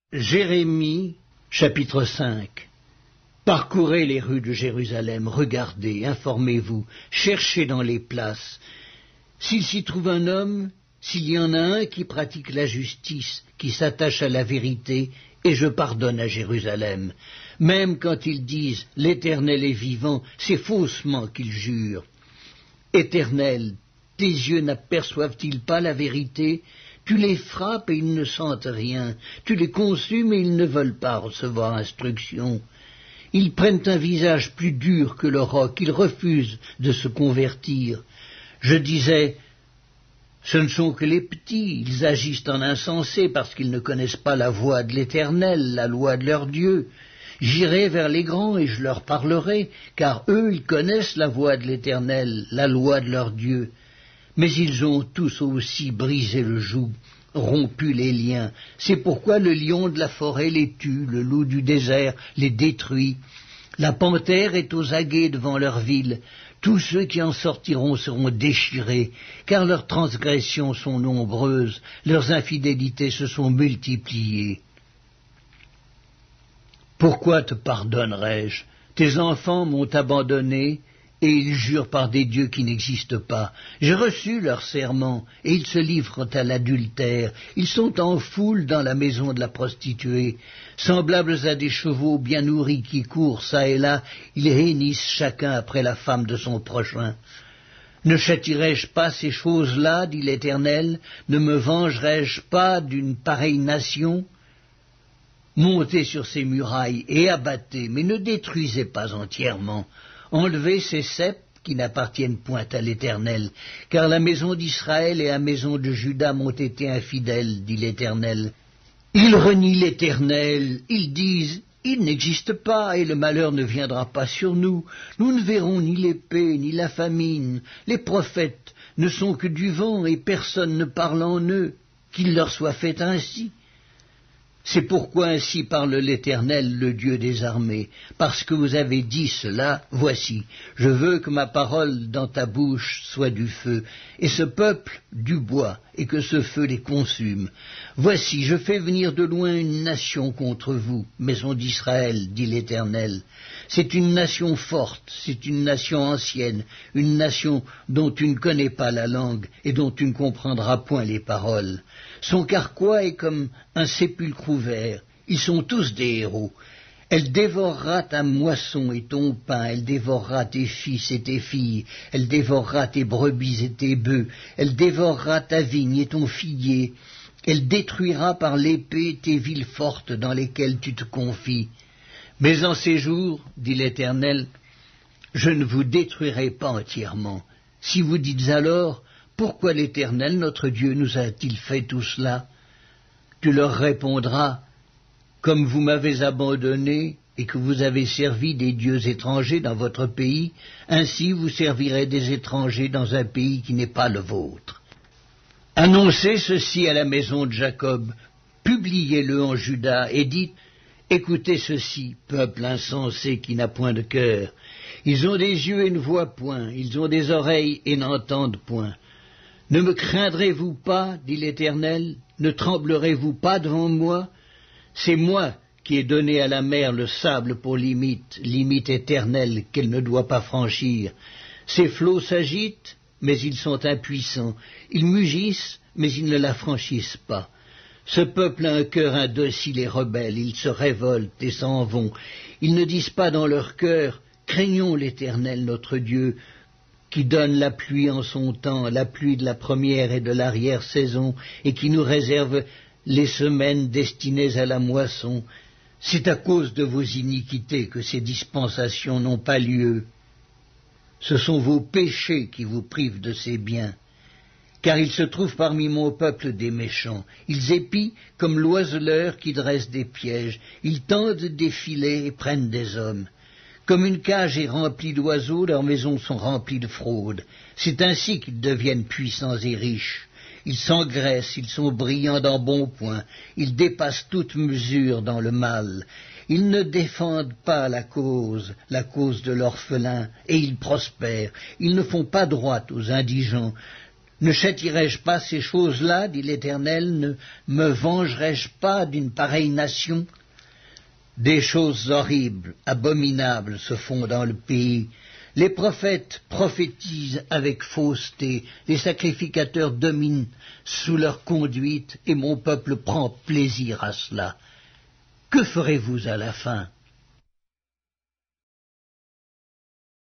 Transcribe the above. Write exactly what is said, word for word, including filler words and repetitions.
Jérémie, chapitre cinq. Parcourez les rues de Jérusalem, regardez, informez-vous, cherchez dans les places. S'il s'y trouve un homme, s'il y en a un qui pratique la justice, qui s'attache à la vérité, et je pardonne à Jérusalem. Même quand ils disent « l'Éternel est vivant », c'est faussement qu'ils jurent. Éternel, tes yeux n'aperçoivent-ils pas la vérité ? Tu les frappes et ils ne sentent rien. Tu les consumes et ils ne veulent pas recevoir instruction. Ils prennent un visage plus dur que le roc. Ils refusent de se convertir. Je disais, ce ne sont que les petits. Ils agissent en insensés parce qu'ils ne connaissent pas la voie de l'Éternel, la loi de leur Dieu. J'irai vers les grands et je leur parlerai, car eux, ils connaissent la voie de l'Éternel, la loi de leur Dieu. Mais ils ont tous aussi brisé le joug, rompu les liens. C'est pourquoi le lion de la forêt les tue, le loup du désert les détruit. La panthère est aux aguets devant leur ville. Tous ceux qui en sortiront seront déchirés, car leurs transgressions sont nombreuses, leurs infidélités se sont multipliées. Pourquoi te pardonnerai-je? Tes enfants m'ont abandonné, et ils jurent par des dieux qui n'existent pas. J'ai reçu leur serment, et ils se livrent à l'adultère. Ils sont en foule dans la maison de la prostituée. Semblables à des chevaux bien nourris qui courent çà et là, ils hennissent chacun après la femme de son prochain. Ne châtirai-je pas ces choses-là, dit l'Éternel? Ne me vengerai-je pas d'une pareille nation? Montez sur ces murailles et abattez, mais ne détruisez pas entièrement. Enlevez ces ceps qui n'appartiennent point à l'Éternel, car la maison d'Israël et la maison de Juda m'ont été infidèles, dit l'Éternel. Ils renient l'Éternel, ils disent, il n'existe pas, et le malheur ne viendra pas sur nous. Nous ne verrons ni l'épée, ni la famine. Les prophètes ne sont que du vent, et personne ne parle en eux. Qu'il leur soit fait ainsi. C'est pourquoi ainsi parle l'Éternel, le Dieu des armées. Parce que vous avez dit cela, voici, je veux que ma parole dans ta bouche soit du feu, et ce peuple du bois, et que ce feu les consume. Voici, je fais venir de loin une nation contre vous, maison d'Israël, dit l'Éternel. C'est une nation forte, c'est une nation ancienne, une nation dont tu ne connais pas la langue, et dont tu ne comprendras point les paroles. Son carquois est comme un sépulcre ouvert, ils sont tous des héros. Elle dévorera ta moisson et ton pain, elle dévorera tes fils et tes filles, elle dévorera tes brebis et tes bœufs, elle dévorera ta vigne et ton figuier, elle détruira par l'épée tes villes fortes dans lesquelles tu te confies. Mais en ces jours, dit l'Éternel, je ne vous détruirai pas entièrement. Si vous dites alors, pourquoi l'Éternel, notre Dieu, nous a-t-il fait tout cela? Tu leur répondras, comme vous m'avez abandonné et que vous avez servi des dieux étrangers dans votre pays, ainsi vous servirez des étrangers dans un pays qui n'est pas le vôtre. Annoncez ceci à la maison de Jacob, publiez-le en Juda et dites, écoutez ceci, peuple insensé qui n'a point de cœur. Ils ont des yeux et ne voient point, ils ont des oreilles et n'entendent point. Ne me craindrez-vous pas, dit l'Éternel, ne tremblerez-vous pas devant moi? C'est moi qui ai donné à la mer le sable pour limite, limite éternelle qu'elle ne doit pas franchir. Ses flots s'agitent, mais ils sont impuissants. Ils mugissent, mais ils ne la franchissent pas. Ce peuple a un cœur indocile et rebelle, ils se révoltent et s'en vont. Ils ne disent pas dans leur cœur, craignons l'Éternel notre Dieu, qui donne la pluie en son temps, la pluie de la première et de l'arrière-saison, et qui nous réserve les semaines destinées à la moisson. C'est à cause de vos iniquités que ces dispensations n'ont pas lieu. Ce sont vos péchés qui vous privent de ces biens. Car il se trouve parmi mon peuple des méchants. Ils épient comme l'oiseleur qui dresse des pièges. Ils tendent des filets et prennent des hommes. Comme une cage est remplie d'oiseaux, leurs maisons sont remplies de fraudes. C'est ainsi qu'ils deviennent puissants et riches. Ils s'engraissent, ils sont brillants d'embonpoint, ils dépassent toute mesure dans le mal. Ils ne défendent pas la cause, la cause de l'orphelin, et ils prospèrent. Ils ne font pas droit aux indigents, Ne châtierai-je pas ces choses-là, dit l'Éternel, ne me vengerai-je pas d'une pareille nation? Des choses horribles, abominables se font dans le pays. Les prophètes prophétisent avec fausseté, les sacrificateurs dominent sous leur conduite, et mon peuple prend plaisir à cela. Que ferez-vous à la fin?